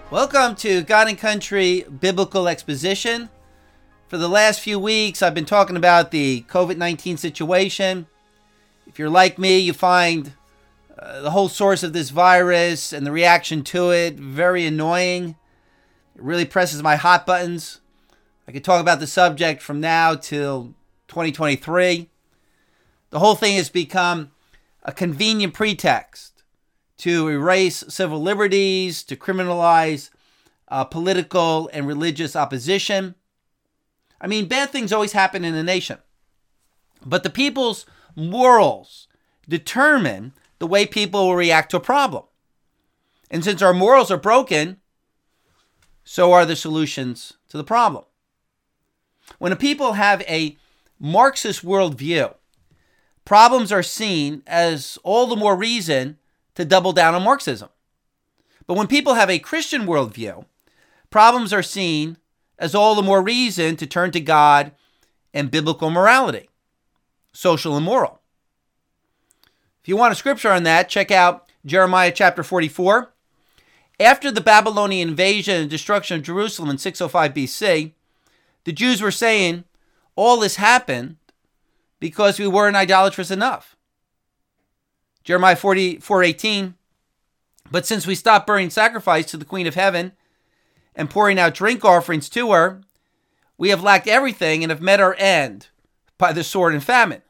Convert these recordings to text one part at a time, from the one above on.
Welcome to God and Country Biblical Exposition. For the last few weeks, I've been talking about the COVID-19 situation. If you're like me, you find the whole source of this virus and the reaction to it very annoying. It really presses my hot buttons. I could talk about the subject from now till 2023. The whole thing has become a convenient pretext to erase civil liberties, to criminalize political and religious opposition. I mean, bad things always happen in a nation. But the people's morals determine the way people will react to a problem. And since our morals are broken, so are the solutions to the problem. When a people have a Marxist worldview, problems are seen as all the more reason to double down on Marxism. But when people have a Christian worldview, problems are seen as all the more reason to turn to God and biblical morality, social and moral. If you want a scripture on that, check out Jeremiah chapter 44. After the Babylonian invasion and destruction of Jerusalem in 605 BC, the Jews were saying, all this happened because we weren't idolatrous enough. Jeremiah 44:18, but since we stopped burning sacrifice to the Queen of Heaven and pouring out drink offerings to her, we have lacked everything and have met our end by the sword and famine.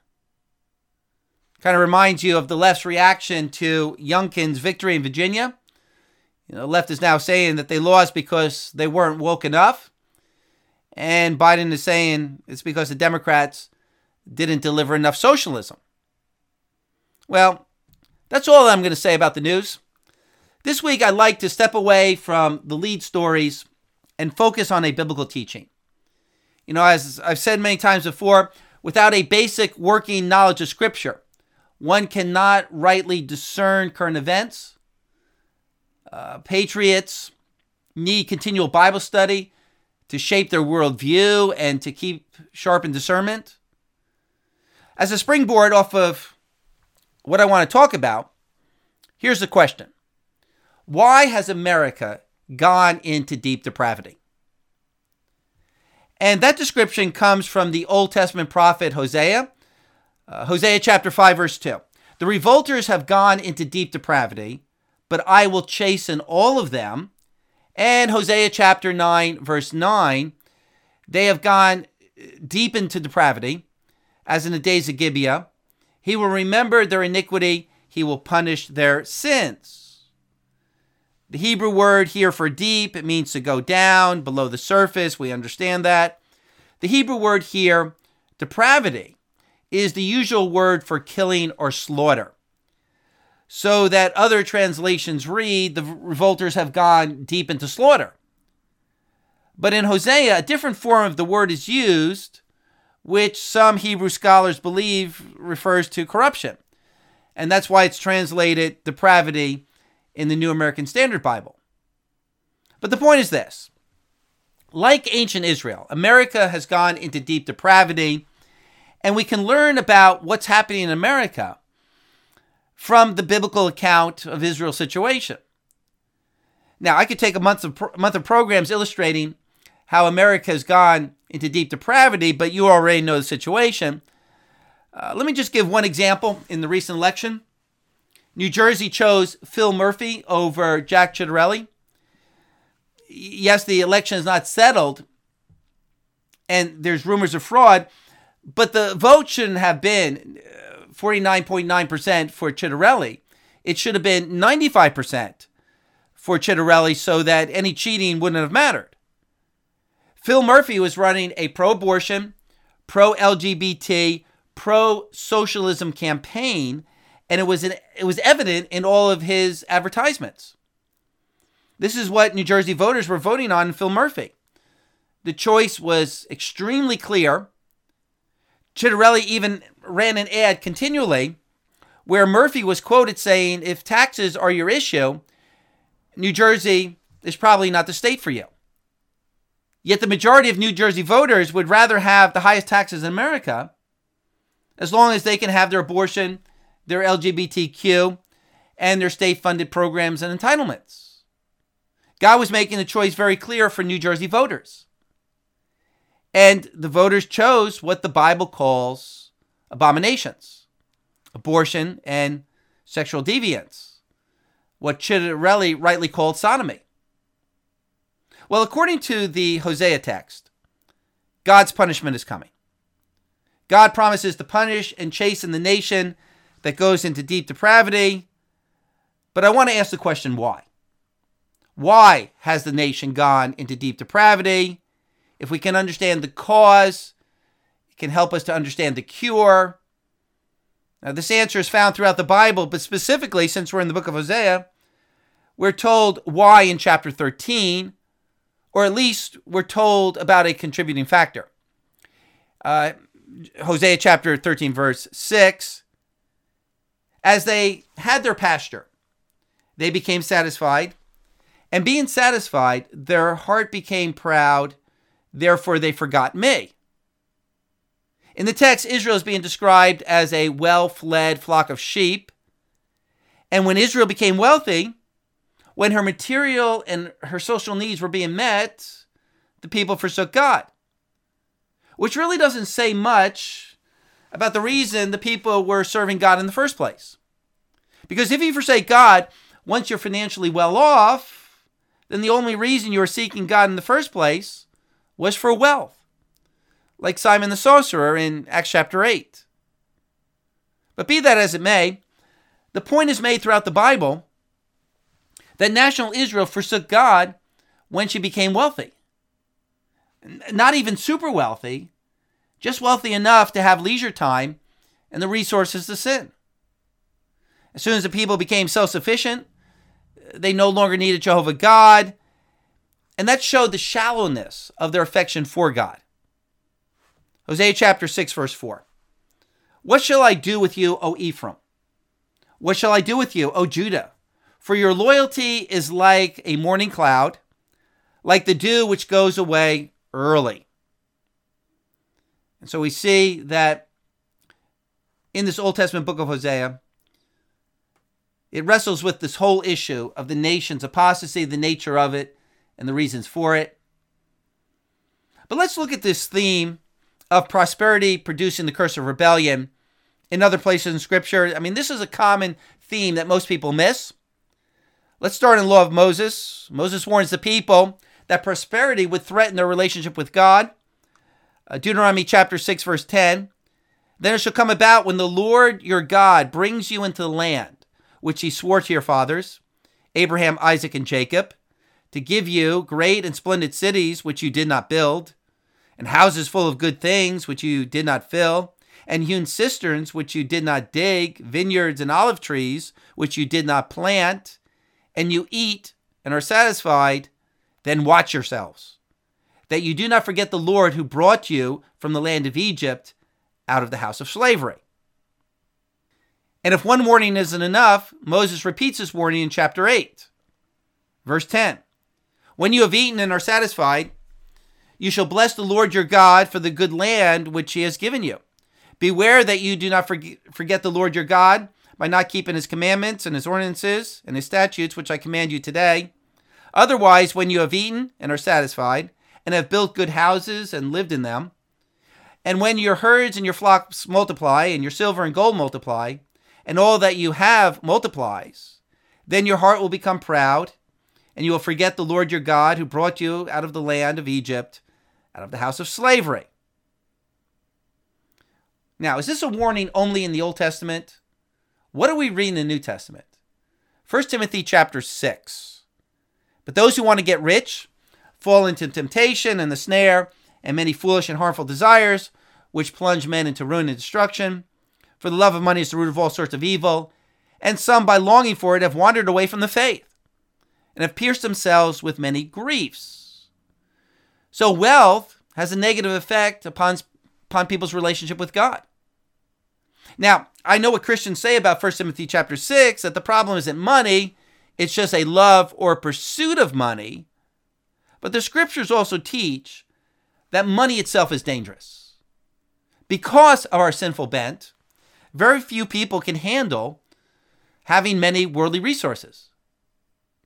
Kind of reminds you of the left's reaction to Youngkin's victory in Virginia. The left is now saying that they lost because they weren't woke enough. And Biden is saying it's because the Democrats didn't deliver enough socialism. Well, that's all I'm going to say about the news. This week, I'd like to step away from the lead stories and focus on a biblical teaching. As I've said many times before, without a basic working knowledge of Scripture, one cannot rightly discern current events. Patriots need continual Bible study to shape their worldview and to keep sharp in discernment. As a springboard off of what I want to talk about, here's the question. Why has America gone into deep depravity? And that description comes from the Old Testament prophet Hosea. Hosea chapter 5, verse 2. The revolters have gone into deep depravity, but I will chasten all of them. And Hosea chapter 9, verse 9. They have gone deep into depravity, as in the days of Gibeah. He will remember their iniquity. He will punish their sins. The Hebrew word here for deep, it means to go down below the surface. We understand that. The Hebrew word here, depravity, is the usual word for killing or slaughter. So that other translations read, the revolters have gone deep into slaughter. But in Hosea, a different form of the word is used, which some Hebrew scholars believe refers to corruption. And that's why it's translated depravity in the New American Standard Bible. But the point is this. Like ancient Israel, America has gone into deep depravity, and we can learn about what's happening in America from the biblical account of Israel's situation. Now, I could take a month of programs illustrating how America has gone into deep depravity, but you already know the situation. Let me just give one example. In the recent election, New Jersey chose Phil Murphy over Jack Ciattarelli. Yes, the election is not settled, and there's rumors of fraud, but the vote shouldn't have been 49.9% for Ciattarelli. It should have been 95% for Ciattarelli so that any cheating wouldn't have mattered. Phil Murphy was running a pro-abortion, pro-LGBT, pro-socialism campaign, and it was evident in all of his advertisements. This is what New Jersey voters were voting on in Phil Murphy. The choice was extremely clear. Ciattarelli even ran an ad continually where Murphy was quoted saying, if taxes are your issue, New Jersey is probably not the state for you. Yet the majority of New Jersey voters would rather have the highest taxes in America as long as they can have their abortion, their LGBTQ, and their state-funded programs and entitlements. God was making the choice very clear for New Jersey voters. And the voters chose what the Bible calls abominations, abortion and sexual deviance, what Chiarelli rightly called sodomy. Well, according to the Hosea text, God's punishment is coming. God promises to punish and chasten the nation that goes into deep depravity. But I want to ask the question, why? Why has the nation gone into deep depravity? If we can understand the cause, it can help us to understand the cure. Now, this answer is found throughout the Bible, but specifically, since we're in the book of Hosea, we're told why in chapter 13, or at least we're told about a contributing factor. Hosea chapter 13, verse 6, as they had their pasture, they became satisfied, and being satisfied, their heart became proud, therefore they forgot me. In the text, Israel is being described as a well-fed flock of sheep. And when Israel became wealthy, when her material and her social needs were being met, the people forsook God. Which really doesn't say much about the reason the people were serving God in the first place. Because if you forsake God, once you're financially well off, then the only reason you were seeking God in the first place was for wealth, like Simon the sorcerer in Acts chapter 8. But be that as it may, the point is made throughout the Bible that national Israel forsook God when she became wealthy. Not even super wealthy, just wealthy enough to have leisure time and the resources to sin. As soon as the people became self-sufficient, they no longer needed Jehovah God, and that showed the shallowness of their affection for God. Hosea chapter 6, verse 4. What shall I do with you, O Ephraim? What shall I do with you, O Judah? For your loyalty is like a morning cloud, like the dew which goes away early. And so we see that in this Old Testament book of Hosea, it wrestles with this whole issue of the nation's apostasy, the nature of it, and the reasons for it. But let's look at this theme of prosperity producing the curse of rebellion in other places in Scripture. I mean, this is a common theme that most people miss. Let's start in the law of Moses. Moses warns the people that prosperity would threaten their relationship with God. Deuteronomy chapter 6, verse 10. Then it shall come about when the Lord your God brings you into the land which he swore to your fathers, Abraham, Isaac, and Jacob, to give you great and splendid cities which you did not build, and houses full of good things which you did not fill, and hewn cisterns which you did not dig, vineyards and olive trees which you did not plant, and you eat and are satisfied, then watch yourselves, that you do not forget the Lord who brought you from the land of Egypt out of the house of slavery. And if one warning isn't enough, Moses repeats this warning in chapter 8, verse 10. When you have eaten and are satisfied, you shall bless the Lord your God for the good land which he has given you. Beware that you do not forget the Lord your God by not keeping his commandments and his ordinances and his statutes, which I command you today. Otherwise, when you have eaten and are satisfied, and have built good houses and lived in them, and when your herds and your flocks multiply, and your silver and gold multiply, and all that you have multiplies, then your heart will become proud, and you will forget the Lord your God who brought you out of the land of Egypt, out of the house of slavery. Now, is this a warning only in the Old Testament? What do we read in the New Testament? 1 Timothy chapter 6. But those who want to get rich fall into temptation and the snare and many foolish and harmful desires, which plunge men into ruin and destruction. For the love of money is the root of all sorts of evil, and some, by longing for it, have wandered away from the faith, and have pierced themselves with many griefs. So wealth has a negative effect upon people's relationship with God. Now, I know what Christians say about 1 Timothy chapter 6, that the problem isn't money, it's just a love or pursuit of money. But the scriptures also teach that money itself is dangerous. Because of our sinful bent, very few people can handle having many worldly resources.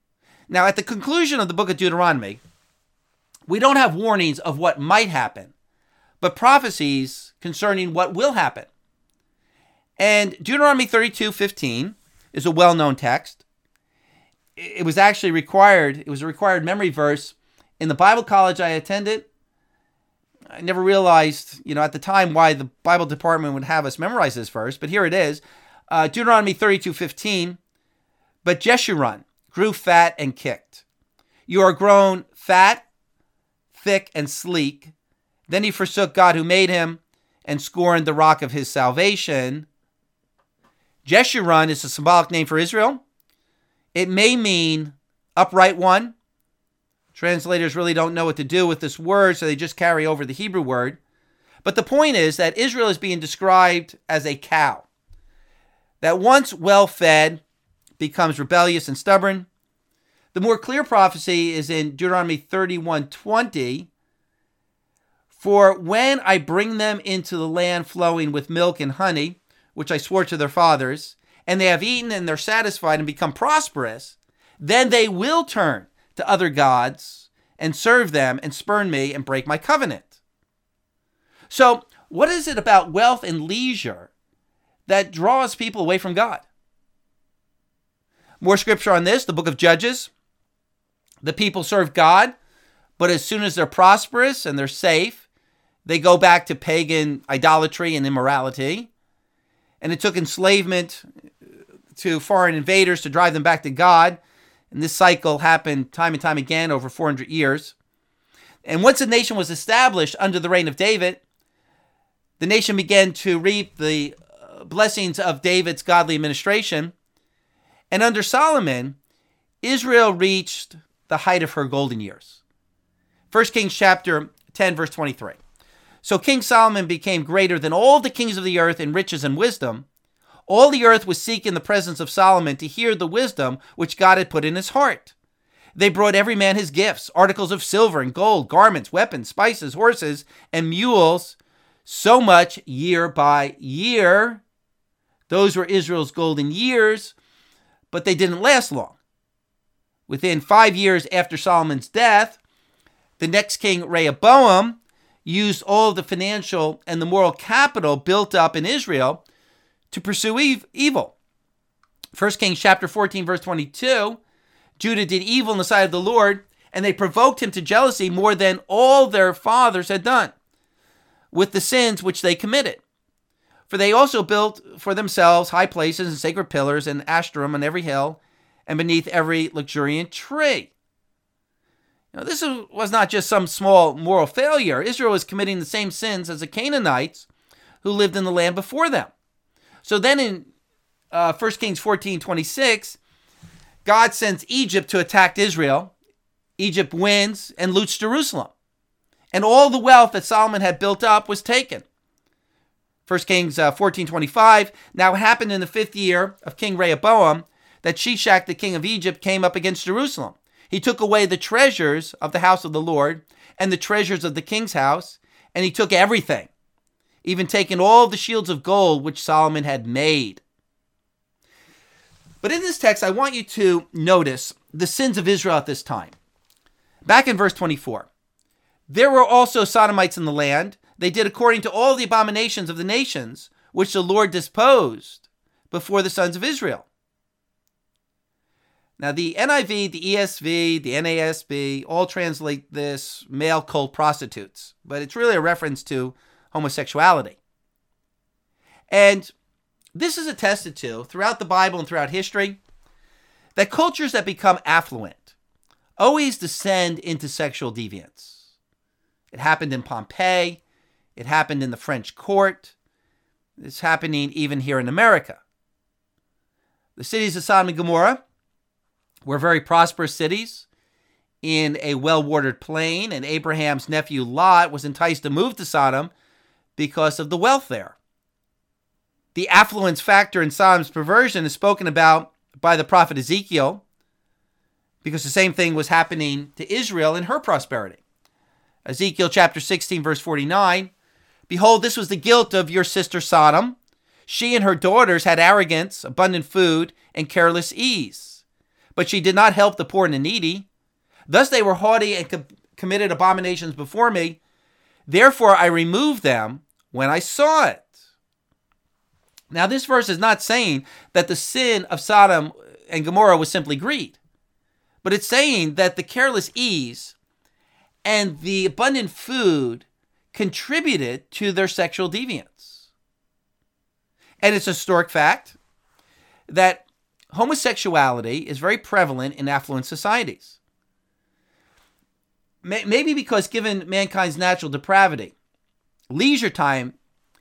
Now, at the conclusion of the book of Deuteronomy, we don't have warnings of what might happen, but prophecies concerning what will happen. And Deuteronomy 32:15 is a well-known text. It was actually required. It was a required memory verse in the Bible college I attended. I never realized, at the time why the Bible department would have us memorize this verse, but here it is. Deuteronomy 32:15. But Jeshurun grew fat and kicked. You are grown fat, thick, and sleek. Then he forsook God who made him and scorned the rock of his salvation. Jeshurun is a symbolic name for Israel. It may mean upright one. Translators really don't know what to do with this word, so they just carry over the Hebrew word. But the point is that Israel is being described as a cow that once well-fed becomes rebellious and stubborn. The more clear prophecy is in Deuteronomy 31:20. For when I bring them into the land flowing with milk and honey, which I swore to their fathers, and they have eaten and they're satisfied and become prosperous, then they will turn to other gods and serve them and spurn me and break my covenant. So what is it about wealth and leisure that draws people away from God? More scripture on this, the book of Judges. The people serve God, but as soon as they're prosperous and they're safe, they go back to pagan idolatry and immorality. And it took enslavement to foreign invaders to drive them back to God. And this cycle happened time and time again over 400 years. And once a nation was established under the reign of David, the nation began to reap the blessings of David's godly administration. And under Solomon, Israel reached the height of her golden years. 1 Kings chapter 10, verse 23. So King Solomon became greater than all the kings of the earth in riches and wisdom. All the earth was seeking the presence of Solomon to hear the wisdom which God had put in his heart. They brought every man his gifts, articles of silver and gold, garments, weapons, spices, horses, and mules, so much year by year. Those were Israel's golden years, but they didn't last long. Within 5 years after Solomon's death, the next king, Rehoboam, used all of the financial and the moral capital built up in Israel to pursue evil. 1 Kings chapter 14, verse 22, Judah did evil in the sight of the Lord, and they provoked him to jealousy more than all their fathers had done, with the sins which they committed. For they also built for themselves high places and sacred pillars and Ashtarim on every hill and beneath every luxuriant tree. This was not just some small moral failure. Israel was committing the same sins as the Canaanites who lived in the land before them. So then in 1 Kings 14:26, God sends Egypt to attack Israel. Egypt wins and loots Jerusalem. And all the wealth that Solomon had built up was taken. 1 Kings 14:25, now it happened in the 5th year of King Rehoboam that Shishak, the king of Egypt, came up against Jerusalem. He took away the treasures of the house of the Lord and the treasures of the king's house, and he took everything, even taking all the shields of gold which Solomon had made. But in this text, I want you to notice the sins of Israel at this time. Back in verse 24, there were also Sodomites in the land. They did according to all the abominations of the nations which the Lord disposed before the sons of Israel. Now, the NIV, the ESV, the NASB all translate this male cult prostitutes, but it's really a reference to homosexuality. And this is attested to throughout the Bible and throughout history that cultures that become affluent always descend into sexual deviance. It happened in Pompeii. It happened in the French court. It's happening even here in America. The cities of Sodom and Gomorrah were very prosperous cities in a well-watered plain, and Abraham's nephew Lot was enticed to move to Sodom because of the wealth there. The affluence factor in Sodom's perversion is spoken about by the prophet Ezekiel because the same thing was happening to Israel in her prosperity. Ezekiel chapter 16, verse 49, behold, this was the guilt of your sister Sodom. She and her daughters had arrogance, abundant food, and careless ease. but she did not help the poor and the needy. Thus they were haughty and committed abominations before me. Therefore I removed them when I saw it. Now this verse is not saying that the sin of Sodom and Gomorrah was simply greed, but it's saying that the careless ease and the abundant food contributed to their sexual deviance. And it's a historic fact that homosexuality is very prevalent in affluent societies. Maybe because given mankind's natural depravity, leisure time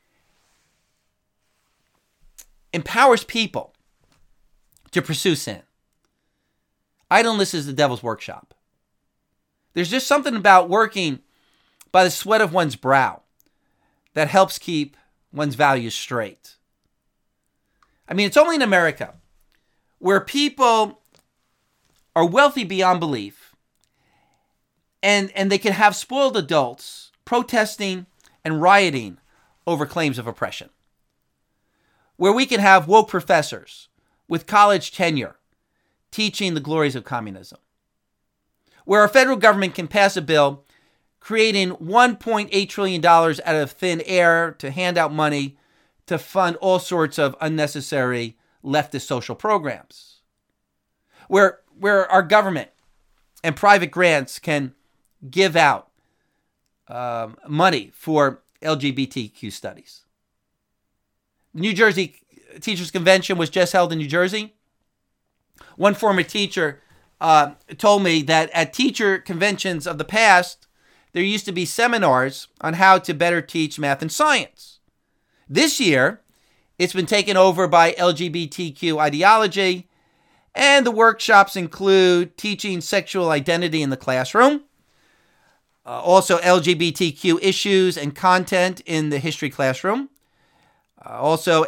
empowers people to pursue sin. Idleness is the devil's workshop. There's just something about working by the sweat of one's brow that helps keep one's values straight. I mean, it's only in America where people are wealthy beyond belief and they can have spoiled adults protesting and rioting over claims of oppression. Where we can have woke professors with college tenure teaching the glories of communism. Where our federal government can pass a bill creating $1.8 trillion out of thin air to hand out money to fund all sorts of unnecessary leftist social programs. Where our government and private grants can give out money for LGBTQ studies. The New Jersey Teachers Convention was just held in New Jersey. One former teacher told me that at teacher conventions of the past, there used to be seminars on how to better teach math and science. This year, it's been taken over by LGBTQ ideology, and the workshops include teaching sexual identity in the classroom, also LGBTQ issues and content in the history classroom, also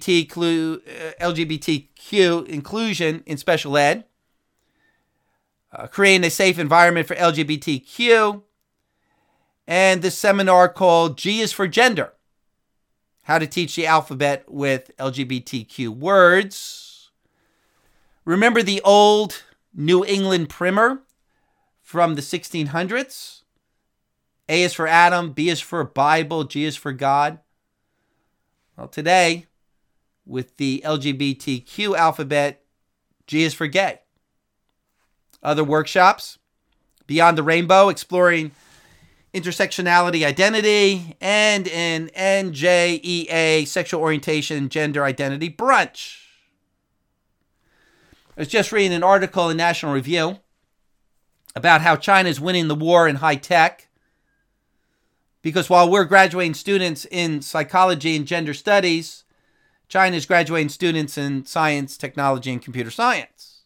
LGBTQ inclusion in special ed, creating a safe environment for LGBTQ, and this seminar called G is for Gender, how to teach the alphabet with LGBTQ words. Remember the old New England primer from the 1600s? A is for Adam, B is for Bible, G is for God. Well, today, with the LGBTQ alphabet, G is for gay. Other workshops, Beyond the Rainbow, exploring intersectionality identity, and in NJEA, sexual orientation, gender identity brunch. I was just reading an article in National Review about how China is winning the war in high tech, because while we're graduating students in psychology and gender studies, China is graduating students in science, technology, and computer science.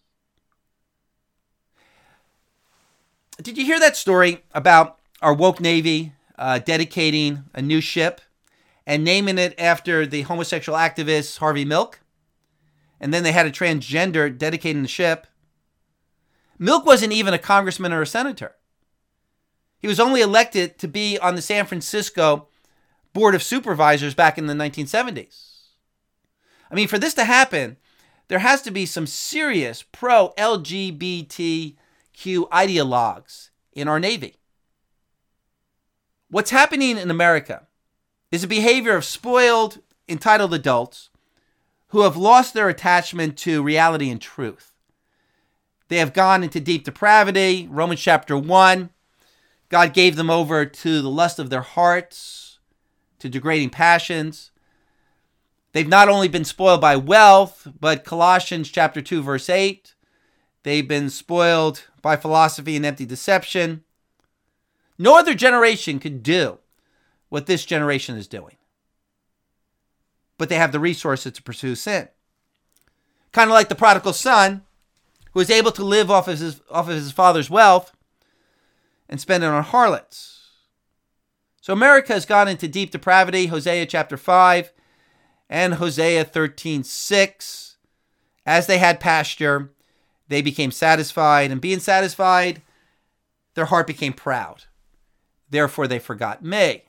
Did you hear that story about our woke Navy dedicating a new ship and naming it after the homosexual activist Harvey Milk? And then they had a transgender dedicating the ship. Milk wasn't even a congressman or a senator. He was only elected to be on the San Francisco Board of Supervisors back in the 1970s. I mean, for this to happen, there has to be some serious pro-LGBTQ ideologues in our Navy. What's happening in America is a behavior of spoiled, entitled adults who have lost their attachment to reality and truth. They have gone into deep depravity. Romans chapter 1, God gave them over to the lust of their hearts, to degrading passions. They've not only been spoiled by wealth, but Colossians chapter 2, verse 8, they've been spoiled by philosophy and empty deception. No other generation could do what this generation is doing. But they have the resources to pursue sin. Kind of like the prodigal son, who was able to live off of his father's wealth and spend it on harlots. So America has gone into deep depravity, Hosea chapter 5 and Hosea 13:6. As they had pasture, they became satisfied, and being satisfied, their heart became proud. Therefore, they forgot me.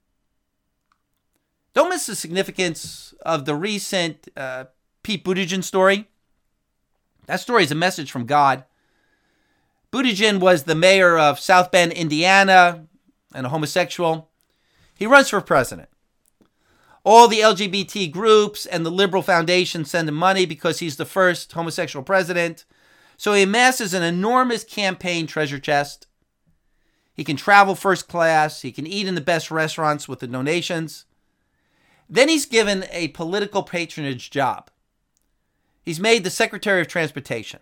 Don't miss the significance of the recent Pete Buttigieg story. That story is a message from God. Buttigieg was the mayor of South Bend, Indiana, and a homosexual. He runs for president. All the LGBT groups and the Liberal Foundation send him money because he's the first homosexual president. So he amasses an enormous campaign treasure chest. He can travel first class. He can eat in the best restaurants with the donations. Then he's given a political patronage job. He's made the Secretary of Transportation.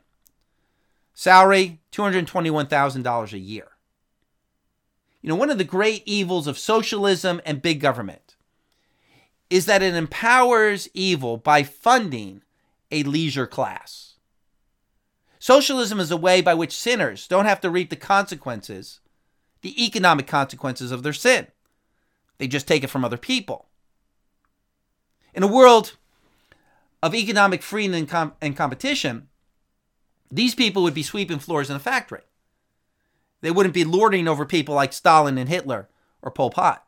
Salary, $221,000 a year. You know, one of the great evils of socialism and big government is that it empowers evil by funding a leisure class. Socialism is a way by which sinners don't have to reap the consequences, the economic consequences of their sin. They just take it from other people. In a world of economic freedom and competition, these people would be sweeping floors in a factory. They wouldn't be lording over people like Stalin and Hitler or Pol Pot.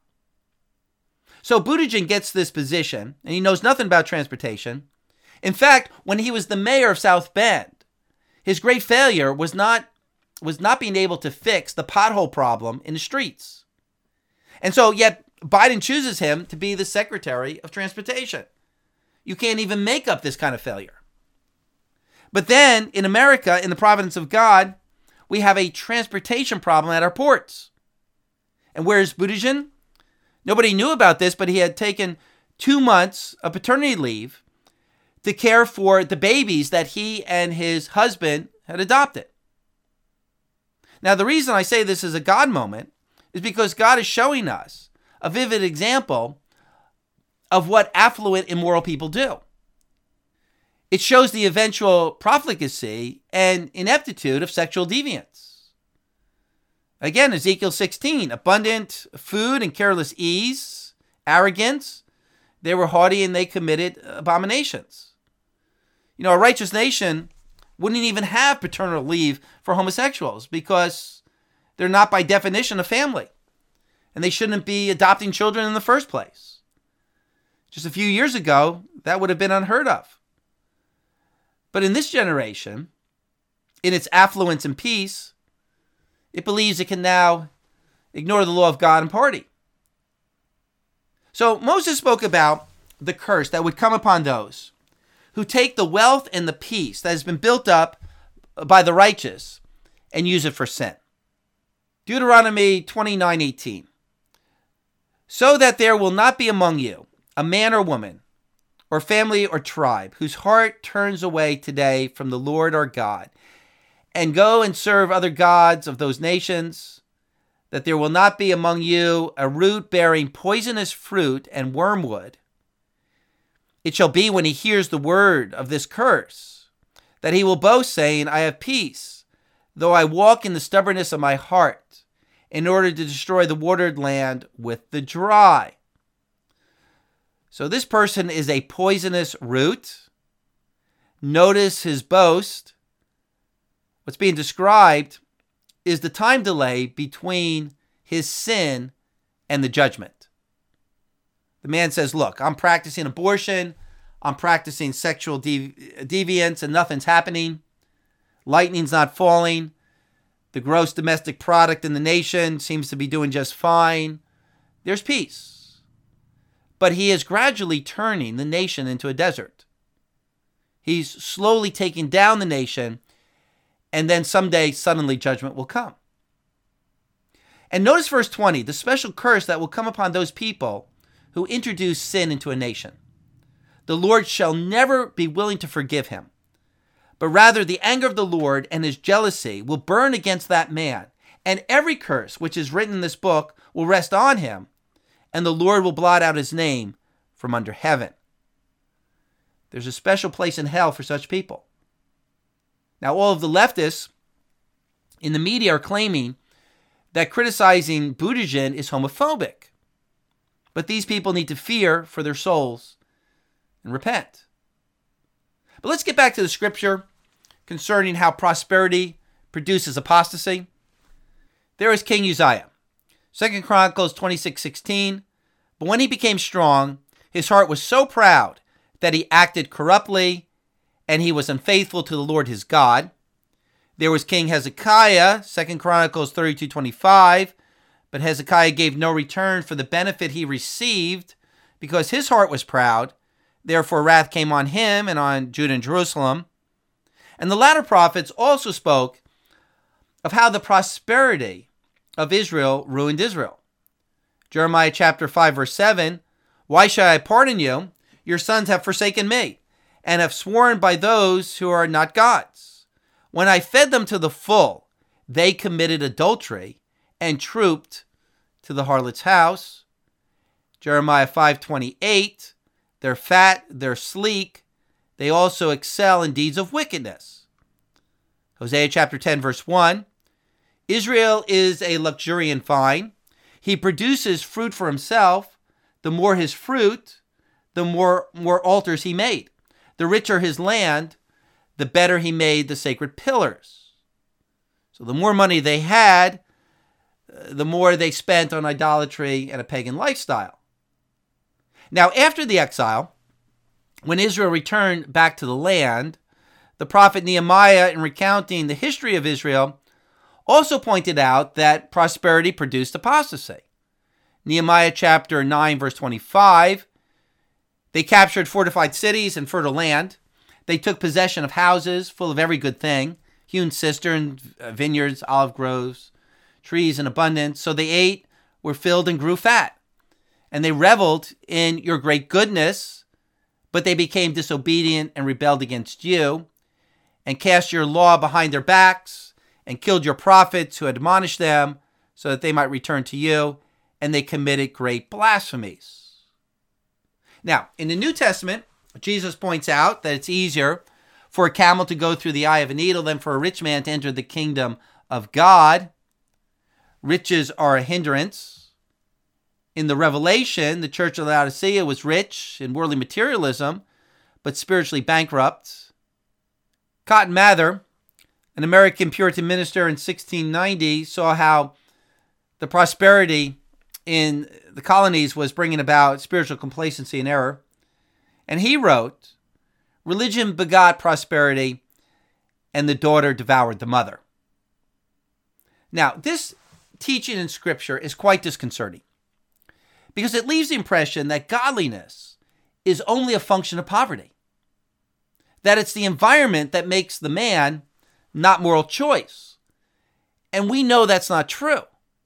So Buttigieg gets this position, and he knows nothing about transportation. In fact, when he was the mayor of South Bend, his great failure was not being able to fix the pothole problem in the streets. And so yet Biden chooses him to be the Secretary of Transportation. You can't even make up this kind of failure. But then in America, in the providence of God, we have a transportation problem at our ports. And where's Buttigieg? Nobody knew about this, but he had taken 2 months of paternity leave to care for the babies that he and his husband had adopted. Now, the reason I say this is a God moment is because God is showing us a vivid example of what affluent, immoral people do. It shows the eventual profligacy and ineptitude of sexual deviance. Again, Ezekiel 16, abundant food and careless ease, arrogance. They were haughty and they committed abominations. You know, a righteous nation wouldn't even have paternal leave for homosexuals because they're not by definition a family. And they shouldn't be adopting children in the first place. Just a few years ago, that would have been unheard of. But in this generation, in its affluence and peace, it believes it can now ignore the law of God and party. So Moses spoke about the curse that would come upon those who take the wealth and the peace that has been built up by the righteous and use it for sin. Deuteronomy 29:18. So that there will not be among you a man or woman, or family or tribe, whose heart turns away today from the Lord our God, and go and serve other gods of those nations, that there will not be among you a root bearing poisonous fruit and wormwood. It shall be when he hears the word of this curse, that he will boast, saying, I have peace, though I walk in the stubbornness of my heart, in order to destroy the watered land with the dry. So this person is a poisonous root. Notice his boast. What's being described is the time delay between his sin and the judgment. The man says, look, I'm practicing abortion. I'm practicing sexual deviance and nothing's happening. Lightning's not falling. The gross domestic product in the nation seems to be doing just fine. There's peace. But he is gradually turning the nation into a desert. He's slowly taking down the nation, and then someday, suddenly, judgment will come. And notice verse 20, the special curse that will come upon those people who introduce sin into a nation. The Lord shall never be willing to forgive him, but rather the anger of the Lord and his jealousy will burn against that man, and every curse which is written in this book will rest on him, and the Lord will blot out his name from under heaven. There's a special place in hell for such people. Now, all of the leftists in the media are claiming that criticizing Buttigieg is homophobic. But these people need to fear for their souls and repent. But let's get back to the scripture concerning how prosperity produces apostasy. There is King Uzziah. 2 Chronicles 26:16. But when he became strong, his heart was so proud that he acted corruptly and he was unfaithful to the Lord his God. There was King Hezekiah, 2 Chronicles 32:25, but Hezekiah gave no return for the benefit he received because his heart was proud. Therefore wrath came on him and on Judah and Jerusalem. And the latter prophets also spoke of how the prosperity of Israel ruined Israel. Jeremiah chapter 5 verse 7, why shall I pardon you? Your sons have forsaken me, and have sworn by those who are not gods. When I fed them to the full, they committed adultery and trooped to the harlot's house. Jeremiah 5:28, they're fat, they're sleek, they also excel in deeds of wickedness. Hosea chapter 10 verse 1, Israel is a luxuriant vine. He produces fruit for himself. The more his fruit, the more altars he made. The richer his land, the better he made the sacred pillars. So the more money they had, the more they spent on idolatry and a pagan lifestyle. Now, after the exile, when Israel returned back to the land, the prophet Nehemiah, in recounting the history of Israel, also pointed out that prosperity produced apostasy. Nehemiah chapter 9, verse 25, they captured fortified cities and fertile land. They took possession of houses full of every good thing, hewn cisterns, vineyards, olive groves, trees in abundance. So they ate, were filled, and grew fat. And they reveled in your great goodness, but they became disobedient and rebelled against you, and cast your law behind their backs, and killed your prophets who admonished them, so that they might return to you, and they committed great blasphemies. Now, in the New Testament, Jesus points out that it's easier for a camel to go through the eye of a needle than for a rich man to enter the kingdom of God. Riches are a hindrance. In the Revelation, the church of Laodicea was rich in worldly materialism, but spiritually bankrupt. Cotton Mather, an American Puritan minister in 1690, saw how the prosperity in the colonies was bringing about spiritual complacency and error. And he wrote, religion begot prosperity, and the daughter devoured the mother. Now, this teaching in Scripture is quite disconcerting because it leaves the impression that godliness is only a function of poverty, that it's the environment that makes the man, not moral choice. And we know that's not true.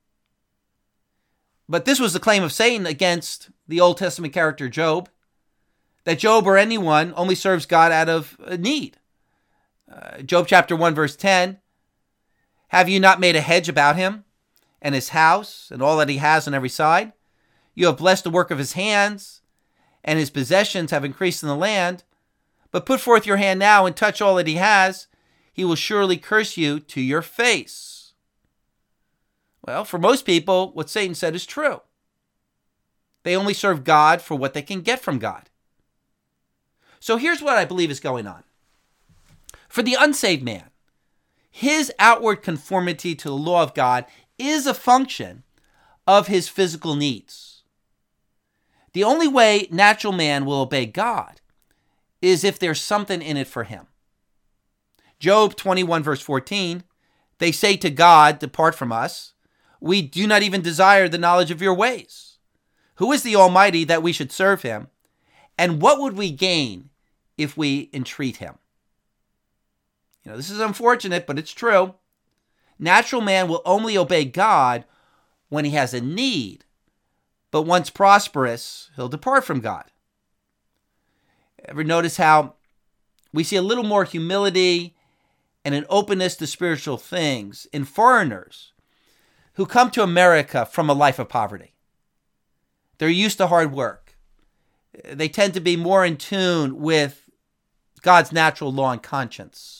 But this was the claim of Satan against the Old Testament character Job, that Job or anyone only serves God out of need. Job chapter 1 verse 10, have you not made a hedge about him and his house and all that he has on every side? You have blessed the work of his hands, and his possessions have increased in the land. But put forth your hand now and touch all that he has. He will surely curse you to your face. Well, for most people, what Satan said is true. They only serve God for what they can get from God. So here's what I believe is going on. For the unsaved man, his outward conformity to the law of God is a function of his physical needs. The only way natural man will obey God is if there's something in it for him. Job 21 verse 14, they say to God, depart from us. We do not even desire the knowledge of your ways. Who is the Almighty that we should serve him? And what would we gain if we entreat him? This is unfortunate, but it's true. Natural man will only obey God when he has a need, but once prosperous, he'll depart from God. Ever notice how we see a little more humility and an openness to spiritual things in foreigners who come to America from a life of poverty? They're used to hard work. They tend to be more in tune with God's natural law and conscience.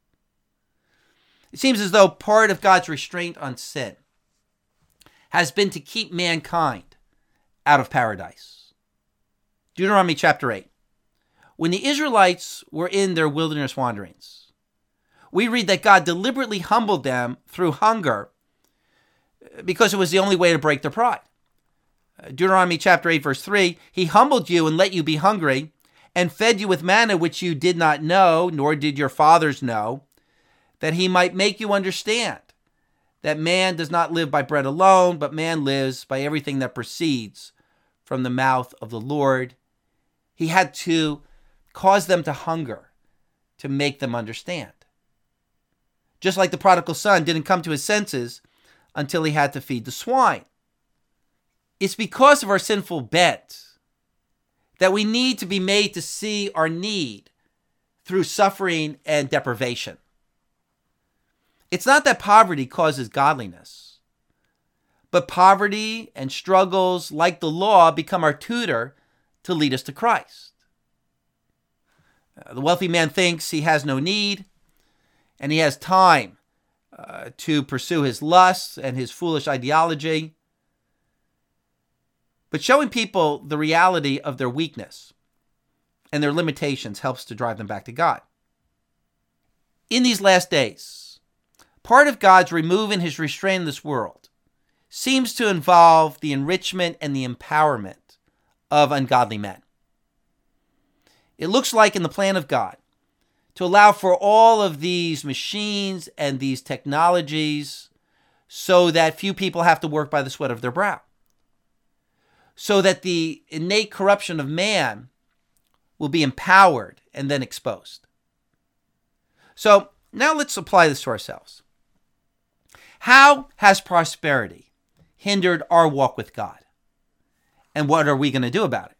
It seems as though part of God's restraint on sin has been to keep mankind out of paradise. Deuteronomy chapter 8. When the Israelites were in their wilderness wanderings, we read that God deliberately humbled them through hunger because it was the only way to break their pride. Deuteronomy chapter 8 verse 3, he humbled you and let you be hungry and fed you with manna which you did not know, nor did your fathers know, that he might make you understand that man does not live by bread alone, but man lives by everything that proceeds from the mouth of the Lord. He had to cause them to hunger to make them understand. Just like the prodigal son didn't come to his senses until he had to feed the swine. It's because of our sinful bent that we need to be made to see our need through suffering and deprivation. It's not that poverty causes godliness, but poverty and struggles like the law become our tutor to lead us to Christ. The wealthy man thinks he has no need, and he has time to pursue his lusts and his foolish ideology. But showing people the reality of their weakness and their limitations helps to drive them back to God. In these last days, part of God's removing his restraint in this world seems to involve the enrichment and the empowerment of ungodly men. It looks like in the plan of God to allow for all of these machines and these technologies so that few people have to work by the sweat of their brow. So that the innate corruption of man will be empowered and then exposed. So now let's apply this to ourselves. How has prosperity hindered our walk with God? And what are we going to do about it?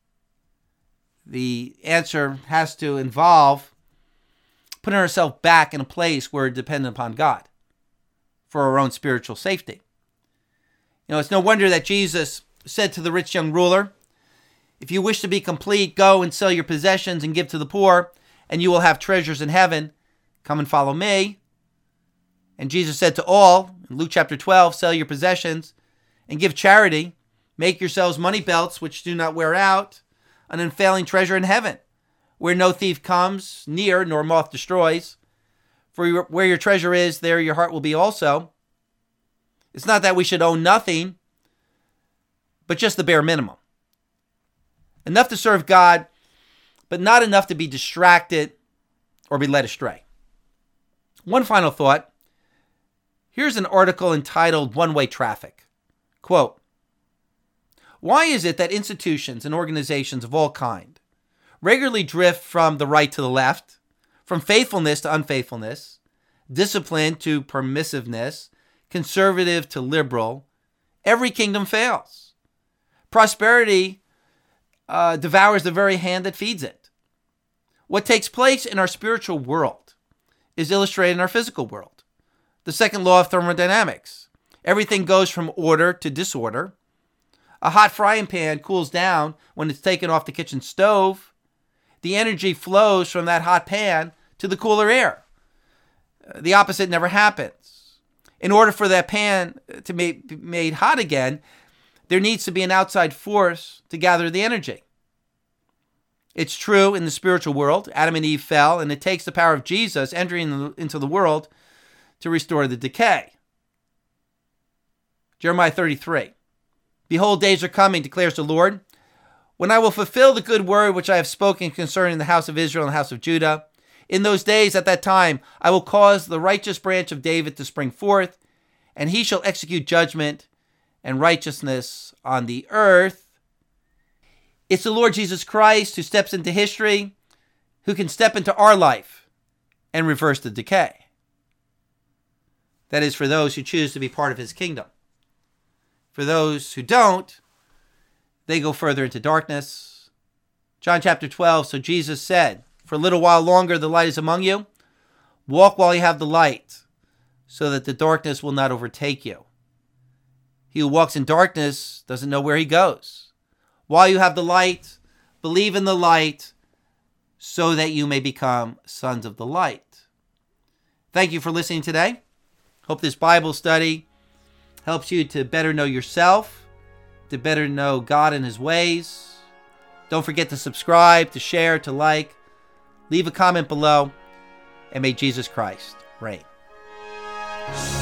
The answer has to involve putting ourselves back in a place where we're dependent upon God for our own spiritual safety. It's no wonder that Jesus said to the rich young ruler, "If you wish to be complete, go and sell your possessions and give to the poor, and you will have treasures in heaven. Come and follow me." And Jesus said to all, in Luke chapter 12, "Sell your possessions and give charity. Make yourselves money belts which do not wear out, an unfailing treasure in heaven, where no thief comes near nor moth destroys. For where your treasure is, there your heart will be also." It's not that we should own nothing, but just the bare minimum. Enough to serve God, but not enough to be distracted or be led astray. One final thought. Here's an article entitled "One-Way Traffic." Quote, "Why is it that institutions and organizations of all kind regularly drift from the right to the left, from faithfulness to unfaithfulness, discipline to permissiveness, conservative to liberal? Every kingdom fails. Prosperity devours the very hand that feeds it. What takes place in our spiritual world is illustrated in our physical world. The second law of thermodynamics. Everything goes from order to disorder. A hot frying pan cools down when it's taken off the kitchen stove. The energy flows from that hot pan to the cooler air. The opposite never happens. In order for that pan to be made hot again, there needs to be an outside force to gather the energy. It's true in the spiritual world. Adam and Eve fell, and it takes the power of Jesus entering into the world to restore the decay. Jeremiah 33. "Behold, days are coming, declares the Lord, when I will fulfill the good word which I have spoken concerning the house of Israel and the house of Judah. In those days, at that time, I will cause the righteous branch of David to spring forth, and he shall execute judgment and righteousness on the earth." It's the Lord Jesus Christ who steps into history, who can step into our life and reverse the decay. That is for those who choose to be part of his kingdom. For those who don't, they go further into darkness. John chapter 12, "So Jesus said, for a little while longer the light is among you. Walk while you have the light, so that the darkness will not overtake you. He who walks in darkness doesn't know where he goes. While you have the light, believe in the light, so that you may become sons of the light." Thank you for listening today. Hope this Bible study helps you to better know yourself, to better know God and his ways. Don't forget to subscribe, to share, to like. Leave a comment below, and may Jesus Christ reign.